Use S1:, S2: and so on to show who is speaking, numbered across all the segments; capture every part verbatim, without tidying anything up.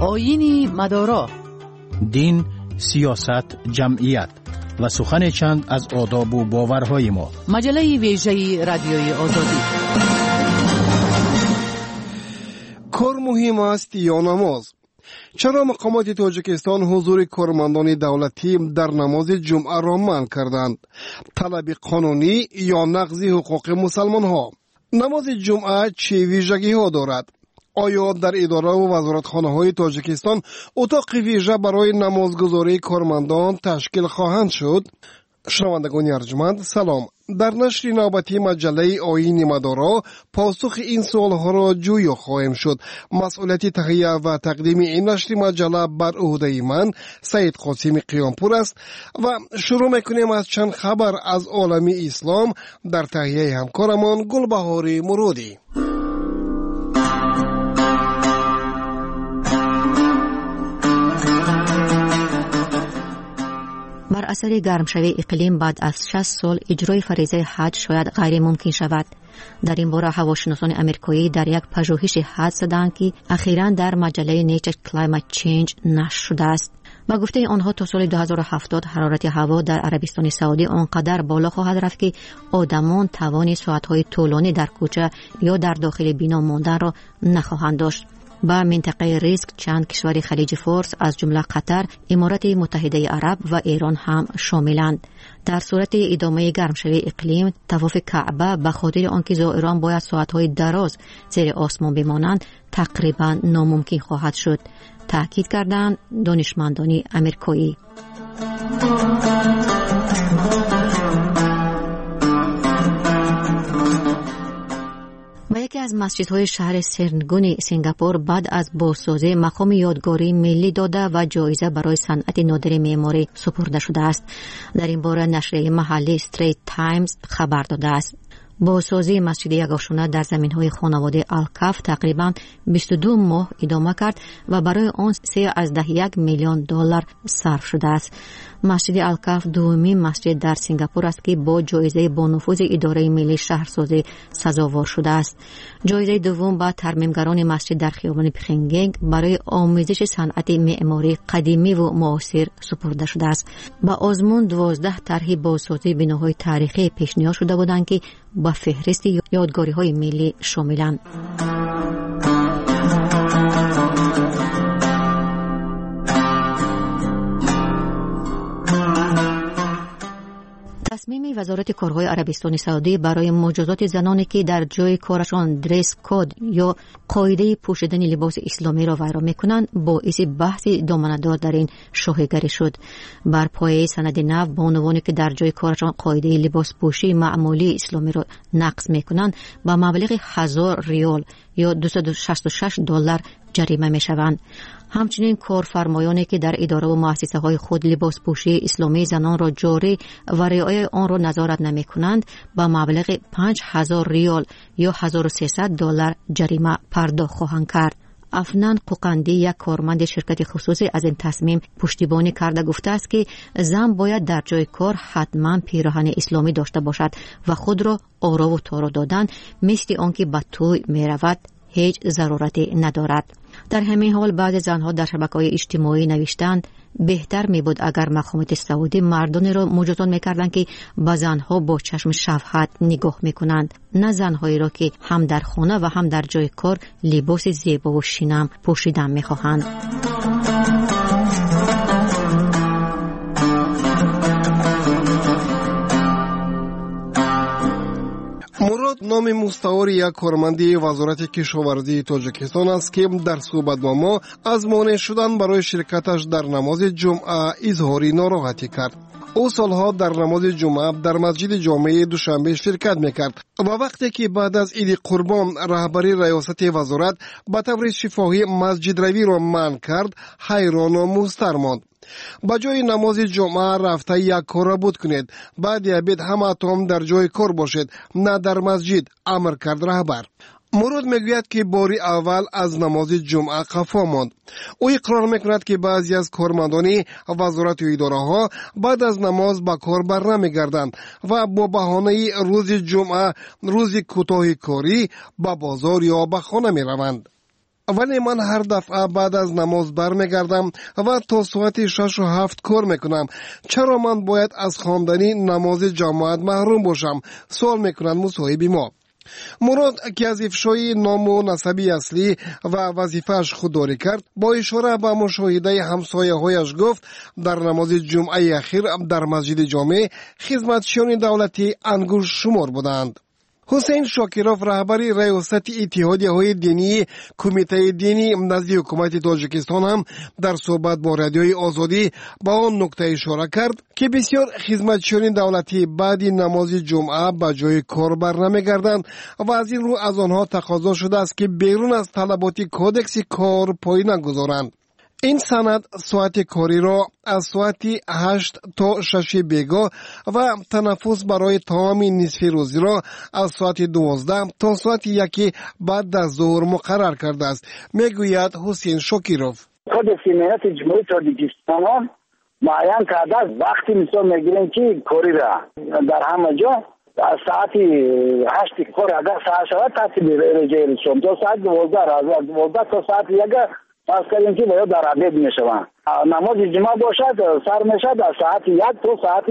S1: آیین مدارا،
S2: دین، سیاست، جمعیت و سخن چند از آداب و باورهای ما.
S1: مجله ویژه رادیوی آزادی.
S3: کار مهم است یا نماز؟ چرا مقامات تاجیکستان حضور کارمندان دولتی در نماز جمعه را منع کردند؟ طلب قانونی یا نقض حقوق مسلمان ها؟ نماز جمعه چه ویژگی ها دارد؟ آیا در اداره و وزارتخانه های تاجیکستان اتاق ویژه برای نمازگزاری کارمندان تشکیل خواهند شد؟ شنوندگان ارجمند سلام. در نشر نوبتی مجله آیین مدارا پاسخ این سوالها را جویا خواهیم شد. مسئولیت تهیه و تقدیم این نشر مجله بر عهده من سید قاسمی قیامپور است و شروع میکنیم از چند خبر از عالم اسلام در تهیه همکارمان گلبهار مرودی.
S4: بر اثر گرمشوی اقلیم بعد از شصت سال اجرای فریضه حج شاید غیر ممکن شود. در این باره هواشناسان امریکایی در یک پژوهش حد زدند که اخیراً در مجله نیچر کلایمت چینج نشر شده است. با گفته آنها تا سال دو هزار و هفتاد حرارت هوا در عربستان سعودی آنقدر بالا خواهد رفت که آدمان توان ساعت‌های طولانی در کوچه یا در داخل بنا ماندن را نخواهند داشت. با منطقه ریسک چند کشور خلیج فارس از جمله قطر، امارات متحده عرب و ایران هم شاملند. در صورت ادامه گرمشوی اقلیم، طواف کعبه به خاطر آنکه زائران باید ساعت‌های دراز زیر آسمان بمانند تقریبا ناممکن خواهد شد، تأکید کردند دانشمندان امریکایی. و یکی از مسجدهای شهر سرنگون سنگاپور بعد از بازسازی مقام یادگاری ملی داده و جایزه برای صنعت نادر معماری سپرده شده است. در این باره نشریه محلی استریت تایمز خبر داده است. بازسازی مسجد یگانه در زمین‌های خانواده الکاف تقریباً بیست و دو ماه ادامه کرد و برای آن سه از ده یک میلیون دلار صرف شده است. مسجد الکاف دومین مسجد در سنگاپور است که با جایزه با نفوذ اداره ملی شهرسازی سزاوار شده است. جایزه دوم با ترمیمگران مسجد در خیابان پخنگنگ برای آموزش صنعت معماری قدیمی و معاصر سپرده شده است. با آزمون دوازده طرح بازسازی بناهای تاریخی پیشنهاد شده بودند که با فهرست یادگاری‌های ملی شاملند. تصمیم وزارت کارهای عربستان سعودی برای مجازات زنانی که در جای کارشان دریس کد یا قاعده پوشیدن لباس اسلامی را ویرا میکنند باعث بحث دامنه‌دار در این شاهکاری شد. بر پایه سند نو با عنوانی که در جای کارشان قاعده لباس پوشی معمولی اسلامی را نقض میکنند با مبلغ هزار ریال یا دویست و شصت و شش دلار جریمه میشوند. همچنین کارفرمایانی که در اداره و مؤسسه های خود لباس پوشی اسلامی زنان را جاری و رعایت آن را نظارت نمی کنند با مبلغ پنج هزار ریال یا هزار و سیصد دلار جریمه پرداخت خواهند کرد. افنان قوقندی یک کارمند شرکت خصوصی از این تصمیم پشتیبانی کرده گفته است که زن باید در جای کار حتما پیراهن اسلامی داشته باشد و خود را آرا و تارا دادن مثل آنکه به توی می رود هیچ ضرورتی ندارد. در همین حال بعض زنها در شبکه‌های اجتماعی نوشتند بهتر می بود اگر مقامات سعودی مردانی را مجازات می‌کردند که با زنها با چشم شفقت نگاه می‌کنند، نه زنهایی را که هم در خانه و هم در جای کار لباس زیبا و شیرین پوشیدن می‌خواهند.
S3: مراد نام مستعار یک کارمندی وزارت کشاورزی تاجیکستان است که در صحبت با ما از مانع شدن برای شرکتش در نماز جمعه اظهار ناراحتی کرد. او سالها در نماز جمعه در مسجد جامع دوشنبه شرکت میکرد و وقتی که بعد از عید قربان رهبری ریاست وزارت به طور شفاهی مسجد روی را منع کرد حیران و مضطر ماند. با جای نماز جمعه رفته یک کار بود کنید، بعد عبید همه تام در جای کار باشید، نه در مسجد، امر کرد رهبر. مراد میگوید که باری اول از نماز جمعه قفا ماند. او اقرار میکند که بعضی از کارمندان وزارت و اداره ها بعد از نماز به کار بر نمیگردند و با بهانه روز جمعه روز کوتاه کاری به بازار یا به خانه میروند. ولی من هر دفعه بعد از نماز برمیگردم و تا ساعت شش و هفت کار میکنم. چرا من باید از خواندن نماز جماعت محروم باشم؟ سوال میکنند مصاحبی ما. مراد که از افشای نام و نسبی اصلی و وظیفه‌اش خودداری کرد، با اشاره به مشاهده همسایه‌هایش گفت در نماز جمعه اخیر در مسجد جامع خدمتچیان دولتی انگشت شمار بودند. حسین شاکروف رهبری ریاست اتحادیه‌های دینی کمیته دینی نزد حکومت تاجیکستان هم در صحبت با رادیوی آزادی با آن نکته اشاره کرد که بسیار خدمتچیان دولتی بعد نماز جمعه به جای کار برنمیگردند و از این رو از آنها تقاضا شده است که بیرون از طلبات کودکس کار پای نگذارند. این سند ساعت کاری را از ساعت هشت تا شش بیگاه و تنفس برای تمام نصف روزی را از ساعت دوازده تا ساعت یک بعد از ظهر مقرر کرده است، میگوید حسین شاکروف.
S5: کودکس ملت جمهوری تاجیکستان معین کرده است وقتی مثال میگیریم که کاری را در همه جا از ساعت هشت کار اگر ساعت شود ترتیب رجعه شد تا ساعت دوازده از دوازده تا ساعت یک پس کردیم که باید در عبید می شوند. نماز جمعه باشد سر می شد از ساعت یک تا ساعت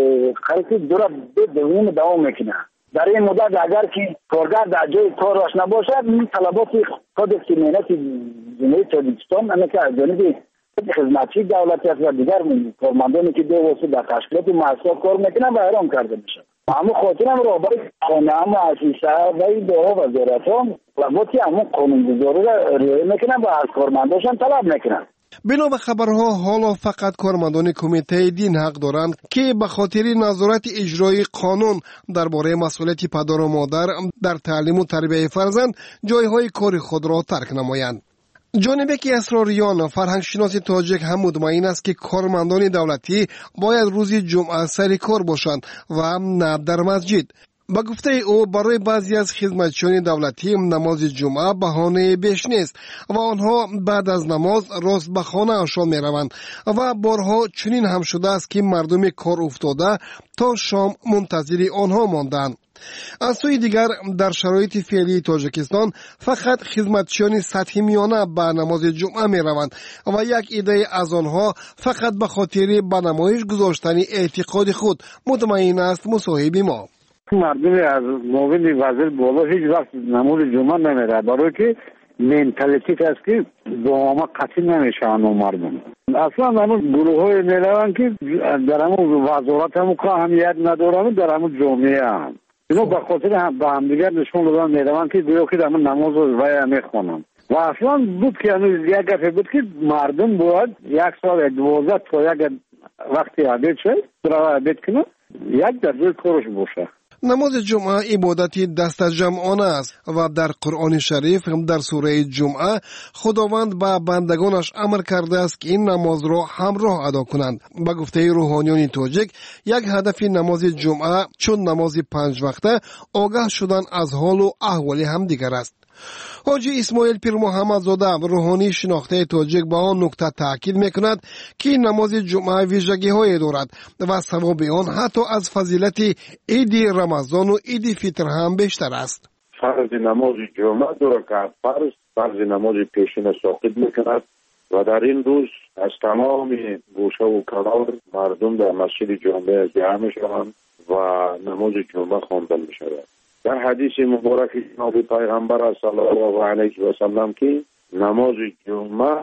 S5: خریطی دو را دویم دوام میکنه. در این مدت اگر که کارگر در جای کارش نباشد طلبات کودکس ملت جمهوری تاجیکستان همه که از جانب خدمتچی دولتی است و دیگر کارمندانی که دو واسه در تشکیلات مؤسسات کار میکنن و احرام کرده میشه. اما خاطر هم رهبری خانه هم مؤسسه و این دو وزارت هم طلباتی همون قانونگذاری را رعایت میکنن و از کارمنداشان طلب میکنن.
S3: بنا به خبرها حالا فقط کارمندان کمیته دین حق دارند که به خاطر نظارت اجرای قانون درباره مسئولیت پدر و مادر در تعلیم و تربیت فرزند جایهای کار خود را ترک نمایند. جانب که اسراریان فرهنگشناس تاجیک هم مطمئن است که کارمندان دولتی باید روز جمعه سر کار باشند و نه در مسجد. با گفته او برای بعضی از خدمتچیان دولتی نماز جمعه بهانه بیش نیست و آنها بعد از نماز راست به خانه اشان می روند و بارها چنین هم شده است که مردم کار افتاده تا شام منتظر آنها ماندند. از سوی دیگر در شرایط فعلی تاجیکستان فقط خدمتچیان سطحی میانه به نماز جمعه می روند و یک عده از آنها فقط به خاطر به نمایش گذاشتن اعتقاد خود مطمئن است مصاحب ما.
S5: مردم از معاون وزیر بالا هیچ وقت نماز جمعه نمیره برای که منتالیتی است که با ما قطعی نمیشه اون مردم. اصلا همون گروه های میروند که در همون وزارت هم که اهمیت ندارند در همون جامعه هم اینو به خاطر هم به هم دیگر نشون دادن میروند که گویا که در همون نماز وای میخوانند و اصلا بود که هنوز یک گفته بود که مردم باید یک سال دوازده تا یک وقتی عبید شد برای عبید کنه یک در جای کارش باشه.
S3: نماز جمعه عبادتی دست جمعانه است و در قرآن شریف در سوره جمعه خداوند به بندگانش امر کرده است که این نماز را همراه ادا کنند. به گفته روحانیان تاجیک یک هدف نماز جمعه چون نماز پنج وقته آگاه شدن از حال و احوال همدیگر است. حاجی اسماعیل پیر محمد زاده روحانی شناخته تاجیک با آن نکته تاکید میکند که نماز جمعه ویژگی های دارد و ثواب آن حتی از فضیلت عید رمضان و عید فطر هم بیشتر است.
S6: فرض نماز جمعه دو رکعت فرض فرض نماز پیشین ساقط میکند و در این روز از تمام گوشه و کنار مردم در مسجد جامع جمع میشوند و نماز جمعه خوانده میشود. در حدیث مبارک جناب پیغمبر صلی الله علیه و سلم که نماز جمعه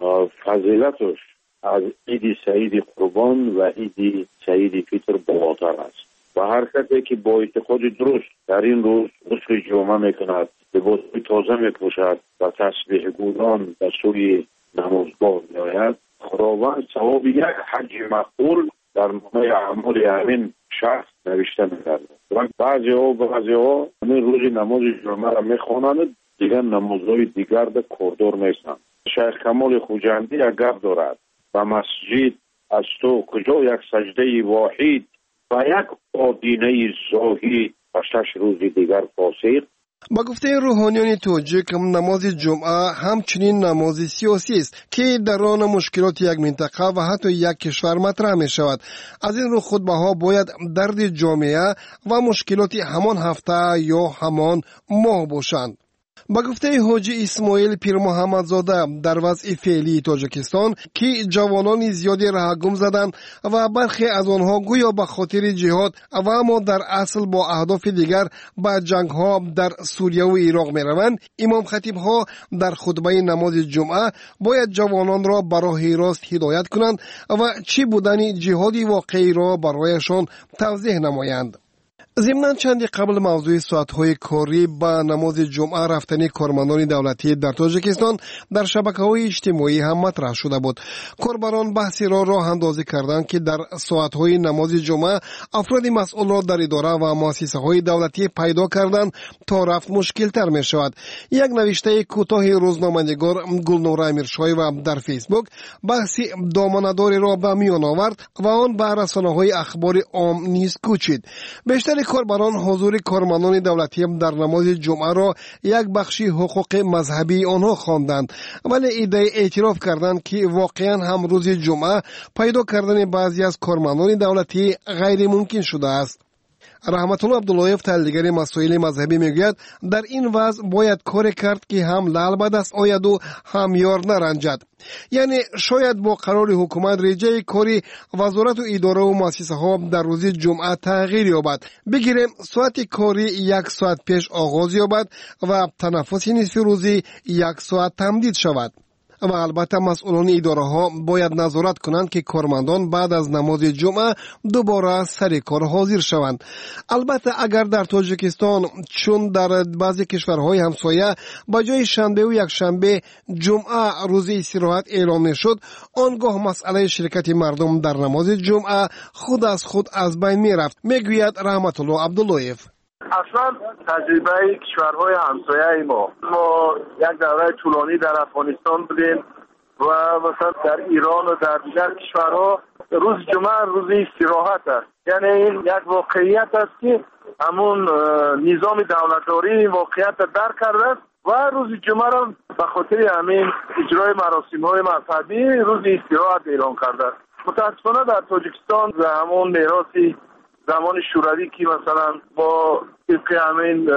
S6: فضیلتش از عید سعید قربان و عید سعید فطر بالاتر است و هر کسی که با اعتقاد درست در این روز غسل جمعه میکند، لباس تازه میپوشد و تسبیح گویان به سوی نمازگاه میآید، خداوند ثواب یک حج مقبول در نامه اعمال همین شخص نوشته می‌گردد. و بعضی ها بعضی ها همین روز نماز جمعه را میخوانند، دیگر نمازهای دیگر به کردار نیستند. شیخ کمال خوجندی یک گپ دارد و مسجد از تو کجا یک سجده واحد و یک آدینه زاهد و شش روز دیگر فاسق.
S3: با گفته روحانیان تاجیک نماز جمعه همچنین نماز سیاسی است که درون مشکلات یک منطقه و حتی یک کشور مطرح می شود. از این رو خطبه ها باید درد جامعه و مشکلات همان هفته یا همان ماه باشند. با گفته حاجی اسماعیل پیر محمدزاده در وضع فعلی تاجیکستان که جوانان زیادی راه گم زدند و برخی از آنها گویا به خاطر جهاد و اما در اصل با اهداف دیگر به جنگ ها در سوریه و عراق می روند، امام خطیب ها در خطبه نماز جمعه باید جوانان را به راه راست هدایت کنند و چی بودن جهادی واقعی را برایشان توضیح نمایند. ضمناً چندی قبل موضوع ساعت‌های کاری با نماز جمعه رفتن کارمندان دولتی در تاجیکستان در شبکه‌های اجتماعی هم مطرح شده بود. کاربران بحثی را راه اندازی کردند که در ساعت‌های نماز جمعه افراد مسئول را در اداره و مؤسسه‌های دولتی پیدا کردند تا رفت مشکل‌تر می‌شود. یک نوشته کوتاه روزنامه‌نگار گلنور امیرشاهی و در فیسبوک بحثی دامنه‌داری را به میان آورد و آن به رسانه‌های اخبار عام نیز کوچید. بیشتر کاربران حضور کارمندان دولتی در نماز جمعه را یک بخشی حقوق مذهبی آنها خواندند، ولی ادعای اعتراف کردند که واقعا هم روز جمعه پیدا کردن بعضی از کارمندان دولتی غیر ممکن شده است. رحمت الله عبداللهیف تحلیلگر مسائل مذهبی میگوید در این وضع باید کاری کرد که هم لعل به دست آید و هم یار نرنجد. یعنی شاید با قرار حکومت رجای کاری وزارت و اداره و مؤسسه ها در روز جمعه تغییر یابد. بگیریم ساعت کاری یک ساعت پیش آغاز یابد و تنفس نصف روزی یک ساعت تمدید شود. و البته مسئولان اداره ها باید نظارت کنند که کارمندان بعد از نماز جمعه دوباره سر کار حاضر شوند. البته اگر در تاجیکستان چون در بعضی کشورهای همسایه با جای شنبه و یک شنبه جمعه روز استراحت اعلام شد، آنگاه مسئله شرکت مردم در نماز جمعه خود از خود از بین می رفت، میگوید رحمت الله عبداللهیف.
S7: اصلا تجربه کشورهای همسایه ما ما یک دوره طولانی در افغانستان بودیم و مثلا در ایران و در دیگر کشورها روز جمعه روز استراحت است. یعنی این یک واقعیت است که همون نظام دولتداری واقعیت درک کرده است و روز جمعه را به خاطر همین اجرای مراسم های مذهبی روز استراحت اعلام کرده است. متاسفانه در تاجیکستان همون میراثی زمان شوروی که مثلا با طبق همین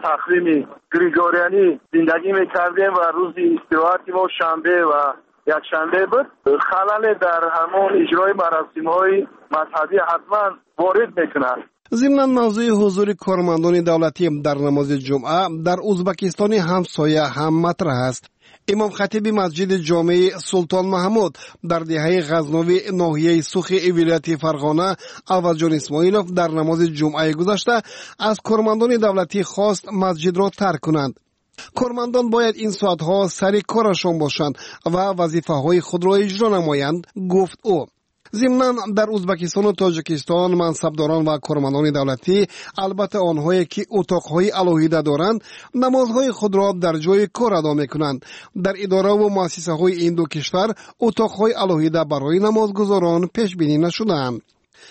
S7: تقویم گریگوریانی زندگی میکردیم و روز استراحت ما شنبه و یک شنبه بود، خلل در همون اجرای مراسم های مذهبی حتما وارد میکنند.
S3: ضمناً موضوع حضور کارمندان دولتی در نماز جمعه در ازبکستان همسایه هم مطرح است. امام خطیب مسجد جامع سلطان محمود در دهه غزنوی ناحیه سوخ ولایت فرغانه عوضجان اسماعیلوف در نماز جمعه گذشته از کارمندان دولتی خواست مسجد را ترک کنند. کارمندان باید این ساعتها سر کارشان باشند و وظیفه های خود را اجرا نمایند، گفت او. ضمناً در ازبکستان و تاجیکستان منصبداران و کارمندان دولتی، البته آنهایی که اتاقهای الهیده دارند، نمازهای خود را در جای کار ادا میکنند. در اداره و مؤسسه های این دو کشور اتاقهای الهیده برای نمازگزاران پیش بینی نشده‌اند.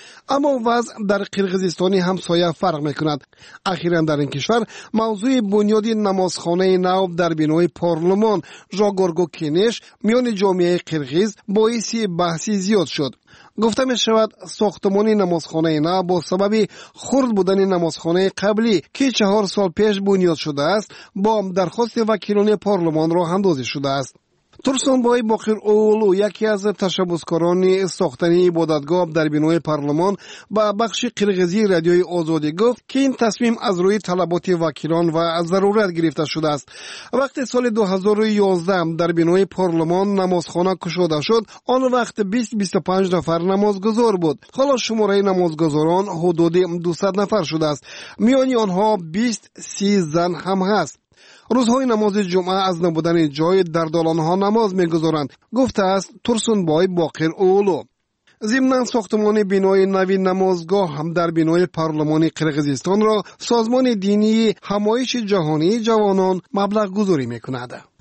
S3: اما وضع در قرقیزستان همسایه فرق میکند. اخیراً در این کشور موضوع بنیاد نمازخانه نو در بینای پارلمان ژاگورگو کینش میان جامعه قرقیز باعث بحثی زیاد شد. گفته می شود ساختمان نمازخانه نو با سبب خرد بودن نمازخانه قبلی که چهار سال پیش بنیاد شده است با درخواست وکیلان پارلمان راه اندازی شده است. ترسانبای باقر اولو یکی از تشبسکاران ساختن عبادتگاه در بینای پارلمان با بخش قرقیزی رادیوی آزادی گفت که این تصمیم از روی طلبات وکیلان و از ضرورت گرفته شده است. وقتی سال دو هزار و یازده در بینای پارلمان نمازخانه گشوده شد، آن وقت بیست تا بیست و پنج نفر نمازگزار بود. حالا شماره نمازگزاران حدود دویست نفر شده است. میانی آنها بیست سی زن هم هست. روزهای نماز جمعه از نبودن جای در دالانها نماز میگذارند، گفته است ترسونبای باقر اولو. ضمناً ساختمان بینای نوی نمازگاه هم در بینای پارلمان قرقیزستان را سازمان دینی همایش جهانی جوانان مبلغ گذاری میکند.